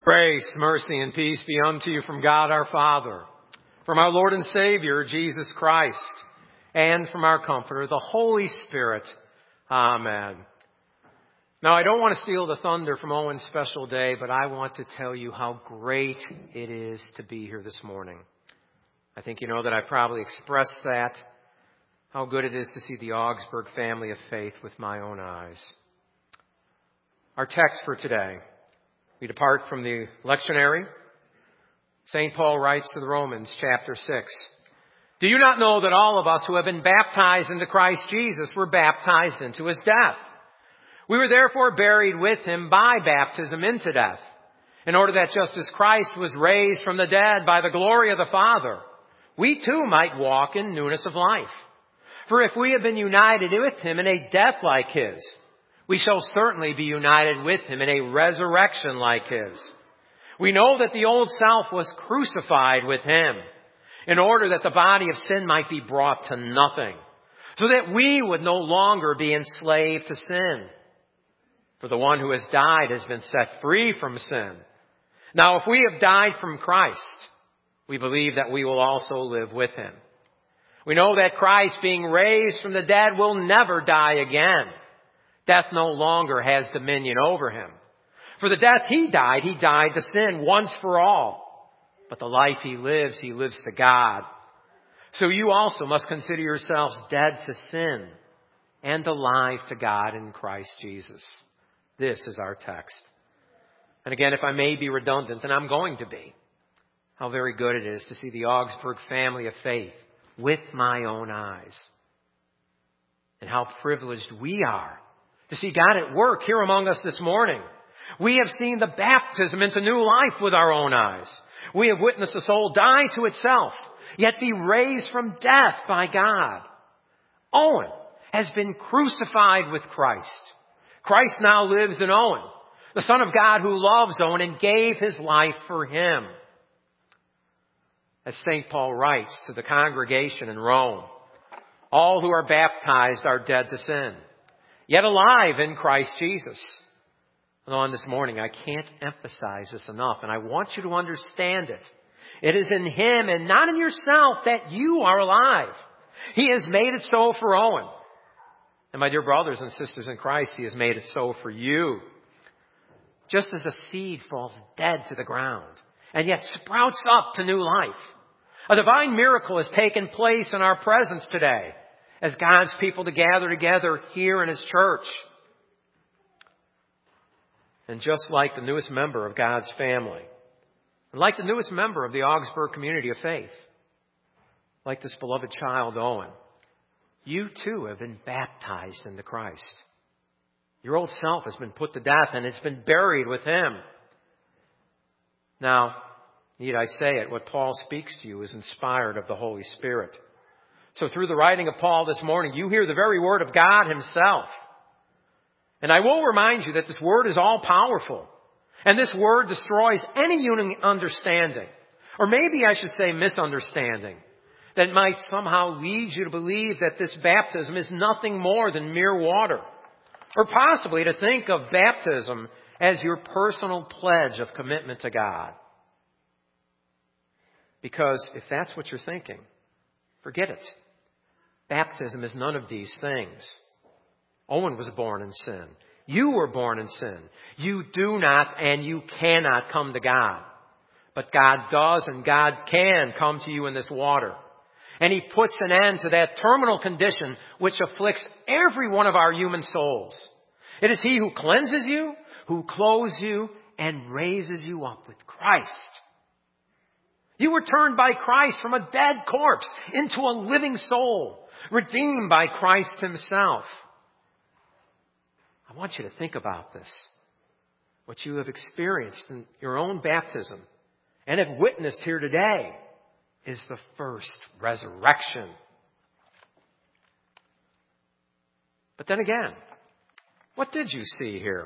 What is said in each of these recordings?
Grace, mercy, and peace be unto you from God our Father, from our Lord and Savior, Jesus Christ, and from our Comforter, the Holy Spirit. Amen. Now, I don't want to steal the thunder from Owen's special day, but I want to tell you how great it is to be here this morning. I think you know that I probably expressed that, how good it is to see the Augsburg family of faith with my own eyes. Our text for today. We depart from the lectionary. St. Paul writes to the Romans, chapter 6. Do you not know that all of us who have been baptized into Christ Jesus were baptized into his death? We were therefore buried with him by baptism into death, in order that just as Christ was raised from the dead by the glory of the Father, we too might walk in newness of life. For if we have been united with him in a death like his, we shall certainly be united with him in a resurrection like his. We know that the old self was crucified with him in order that the body of sin might be brought to nothing, so that we would no longer be enslaved to sin. For the one who has died has been set free from sin. Now, if we have died from Christ, we believe that we will also live with him. We know that Christ, being raised from the dead, will never die again. Death no longer has dominion over him. For the death he died to sin once for all. But the life he lives to God. So you also must consider yourselves dead to sin and alive to God in Christ Jesus. This is our text. And again, if I may be redundant, and I'm going to be, how very good it is to see the Augsburg family of faith with my own eyes. And how privileged we are to see God at work here among us this morning. We have seen the baptism into new life with our own eyes. We have witnessed the soul die to itself, yet be raised from death by God. Owen has been crucified with Christ. Christ now lives in Owen, the Son of God who loves Owen and gave his life for him. As St. Paul writes to the congregation in Rome, all who are baptized are dead to sin, yet alive in Christ Jesus. And on this morning, I can't emphasize this enough, and I want you to understand it. It is in him and not in yourself that you are alive. He has made it so for Owen. And my dear brothers and sisters in Christ, he has made it so for you. Just as a seed falls dead to the ground and yet sprouts up to new life, a divine miracle has taken place in our presence today as God's people to gather together here in his church. And just like the newest member of God's family, and like the newest member of the Augsburg community of faith, like this beloved child Owen, you too have been baptized into Christ. Your old self has been put to death and it's been buried with him. Now, need I say it, what Paul speaks to you is inspired of the Holy Spirit. So through the writing of Paul this morning, you hear the very word of God himself. And I will remind you that this word is all powerful. And this word destroys any human understanding, or maybe I should say misunderstanding, that might somehow lead you to believe that this baptism is nothing more than mere water. Or possibly to think of baptism as your personal pledge of commitment to God. Because if that's what you're thinking, forget it. Baptism is none of these things. Owen was born in sin. You were born in sin. You do not and you cannot come to God. But God does and God can come to you in this water. And he puts an end to that terminal condition which afflicts every one of our human souls. It is he who cleanses you, who clothes you, and raises you up with Christ. You were turned by Christ from a dead corpse into a living soul, redeemed by Christ himself. I want you to think about this. What you have experienced in your own baptism and have witnessed here today is the first resurrection. But then again, what did you see here?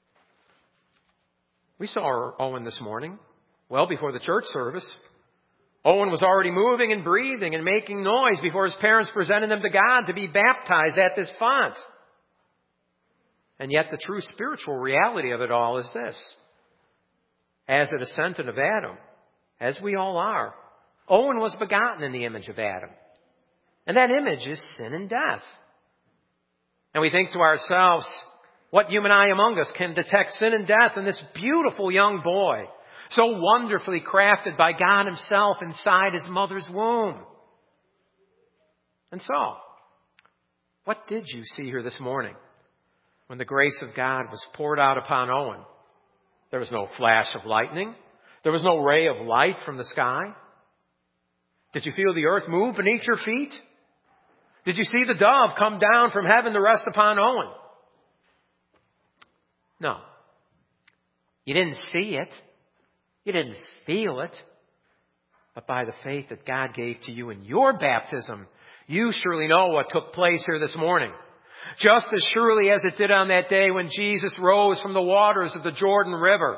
We saw Owen this morning, well before the church service. Owen was already moving and breathing and making noise before his parents presented him to God to be baptized at this font. And yet the true spiritual reality of it all is this. as a descendant of Adam, as we all are, Owen was begotten in the image of Adam. And that image is sin and death. And we think to ourselves, what human eye among us can detect sin and death in this beautiful young boy, so wonderfully crafted by God Himself inside his mother's womb? And so, what did you see here this morning when the grace of God was poured out upon Owen? There was no flash of lightning. There was no ray of light from the sky. Did you feel the earth move beneath your feet? Did you see the dove come down from heaven to rest upon Owen? No. You didn't see it. You didn't feel it. But by the faith that God gave to you in your baptism, you surely know what took place here this morning. Just as surely as it did on that day when Jesus rose from the waters of the Jordan River.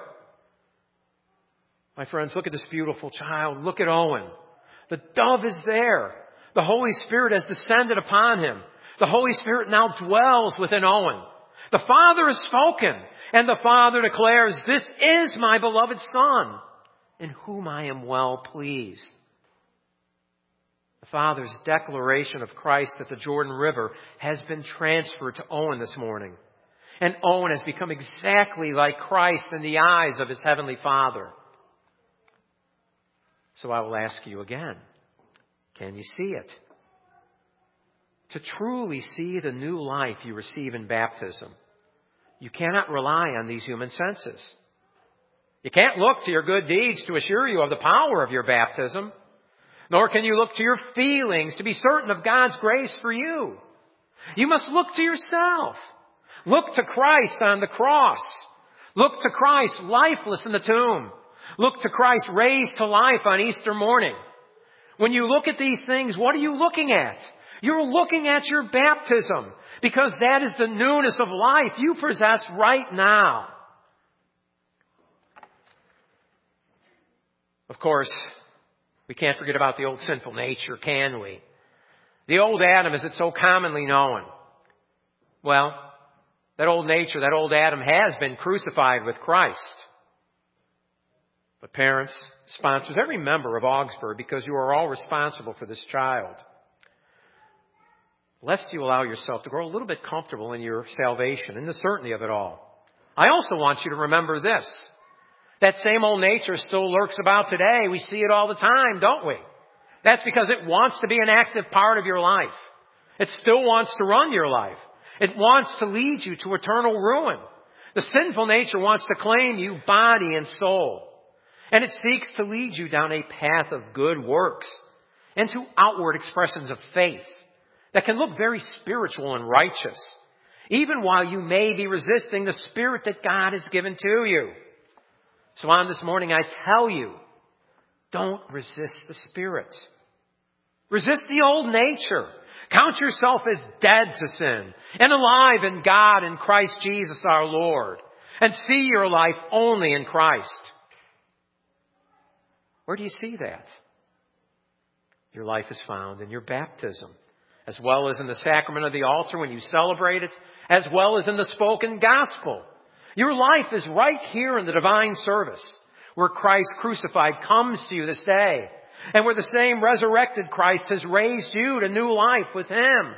My friends, look at this beautiful child. Look at Owen. The dove is there. The Holy Spirit has descended upon him. The Holy Spirit now dwells within Owen. The Father has spoken, and the Father declares, "This is my beloved Son, in whom I am well pleased." The Father's declaration of Christ at the Jordan River has been transferred to Owen this morning. And Owen has become exactly like Christ in the eyes of his Heavenly Father. So I will ask you again, can you see it? To truly see the new life you receive in baptism, you cannot rely on these human senses. You can't look to your good deeds to assure you of the power of your baptism, nor can you look to your feelings to be certain of God's grace for you. You must look to yourself. Look to Christ on the cross. Look to Christ lifeless in the tomb. Look to Christ raised to life on Easter morning. When you look at these things, what are you looking at? You're looking at your baptism, because that is the newness of life you possess right now. Of course, we can't forget about the old sinful nature, can we? The old Adam, as it's so commonly known. Well, that old nature, that old Adam has been crucified with Christ. But parents, sponsors, every member of Augsburg, because you are all responsible for this child, lest you allow yourself to grow a little bit comfortable in your salvation and the certainty of it all. I also want you to remember this. That same old nature still lurks about today. We see it all the time, don't we? That's because it wants to be an active part of your life. It still wants to run your life. It wants to lead you to eternal ruin. The sinful nature wants to claim you body and soul. And it seeks to lead you down a path of good works and to outward expressions of faith that can look very spiritual and righteous, even while you may be resisting the Spirit that God has given to you. So on this morning, I tell you, don't resist the Spirit. Resist the old nature. Count yourself as dead to sin and alive in God and Christ Jesus our Lord. And see your life only in Christ. Where do you see that? Your life is found in your baptism, as well as in the sacrament of the altar when you celebrate it, as well as in the spoken gospel. Your life is right here in the divine service, where Christ crucified comes to you this day, and where the same resurrected Christ has raised you to new life with Him.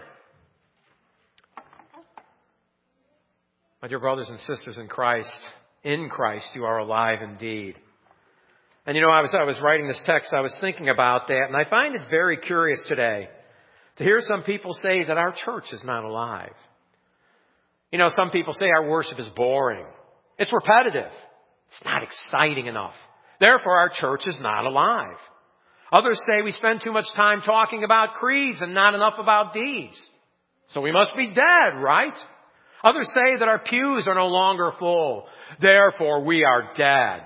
My dear brothers and sisters in Christ you are alive indeed. And I was writing this text, I was thinking about that, and I find it very curious today to hear some people say that our church is not alive. Some people say our worship is boring. It's repetitive. It's not exciting enough. Therefore, our church is not alive. Others say we spend too much time talking about creeds and not enough about deeds. So we must be dead, right? Others say that our pews are no longer full. Therefore, we are dead.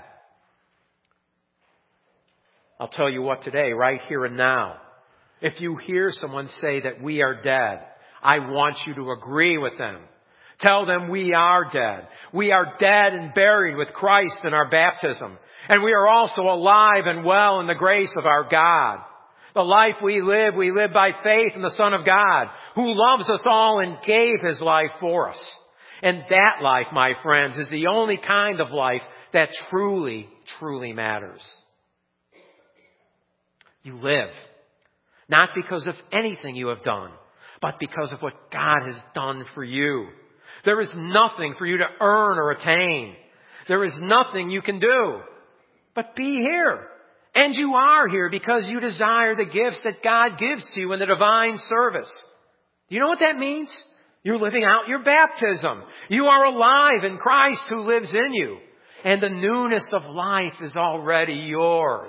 I'll tell you what today, right here and now. If you hear someone say that we are dead, I want you to agree with them. Tell them we are dead. We are dead and buried with Christ in our baptism. And we are also alive and well in the grace of our God. The life we live by faith in the Son of God, who loves us all and gave His life for us. And that life, my friends, is the only kind of life that truly, truly matters. You live, not because of anything you have done, but because of what God has done for you. There is nothing for you to earn or attain. There is nothing you can do but be here. And you are here because you desire the gifts that God gives to you in the divine service. Do you know what that means? You're living out your baptism. You are alive in Christ who lives in you. And the newness of life is already yours.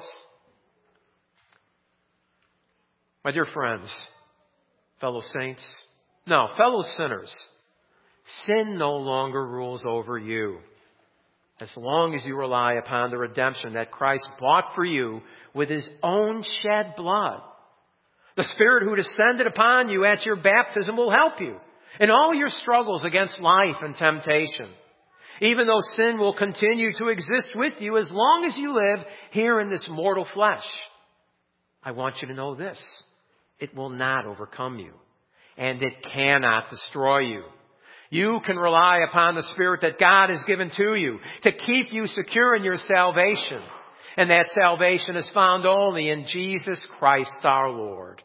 My dear friends, fellow saints, no, fellow sinners, sin no longer rules over you. As long as you rely upon the redemption that Christ bought for you with His own shed blood. The Spirit who descended upon you at your baptism will help you in all your struggles against life and temptation. Even though sin will continue to exist with you as long as you live here in this mortal flesh, I want you to know this. It will not overcome you, and it cannot destroy you. You can rely upon the Spirit that God has given to you to keep you secure in your salvation. And that salvation is found only in Jesus Christ our Lord.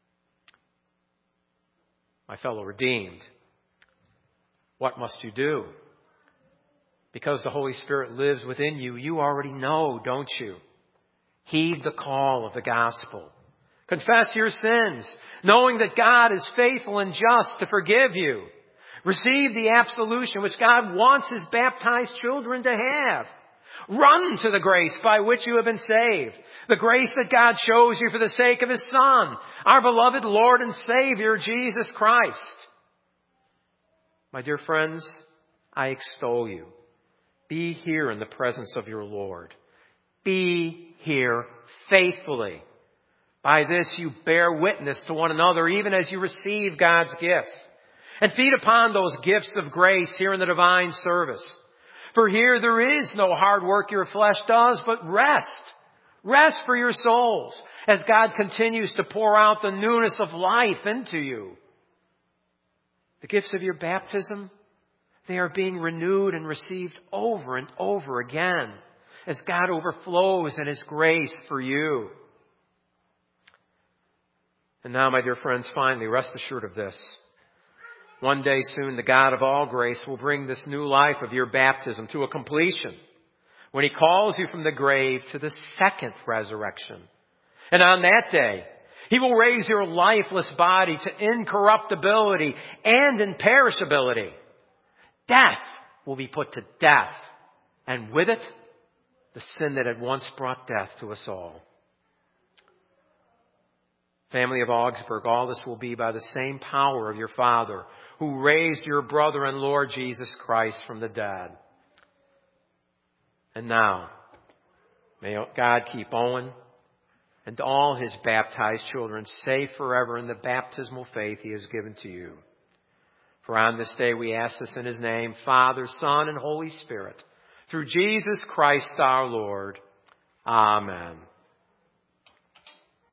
My fellow redeemed, what must you do? Because the Holy Spirit lives within you, you already know, don't you? Heed the call of the gospel. Confess your sins, knowing that God is faithful and just to forgive you. Receive the absolution which God wants His baptized children to have. Run to the grace by which you have been saved. The grace that God shows you for the sake of His Son, our beloved Lord and Savior, Jesus Christ. My dear friends, I extol you. Be here in the presence of your Lord. Be here faithfully. By this you bear witness to one another even as you receive God's gifts. And feed upon those gifts of grace here in the divine service. For here there is no hard work your flesh does, but rest. Rest for your souls as God continues to pour out the newness of life into you. The gifts of your baptism, they are being renewed and received over and over again as God overflows in His grace for you. And now, my dear friends, finally, rest assured of this. One day soon, the God of all grace will bring this new life of your baptism to a completion when He calls you from the grave to the second resurrection. And on that day, He will raise your lifeless body to incorruptibility and imperishability. Death will be put to death, and with it, the sin that had once brought death to us all. Family of Augsburg, all this will be by the same power of your Father who raised your brother and Lord Jesus Christ from the dead. And now, may God keep Owen and all his baptized children safe forever in the baptismal faith He has given to you. For on this day we ask this in His name, Father, Son, and Holy Spirit, through Jesus Christ our Lord. Amen.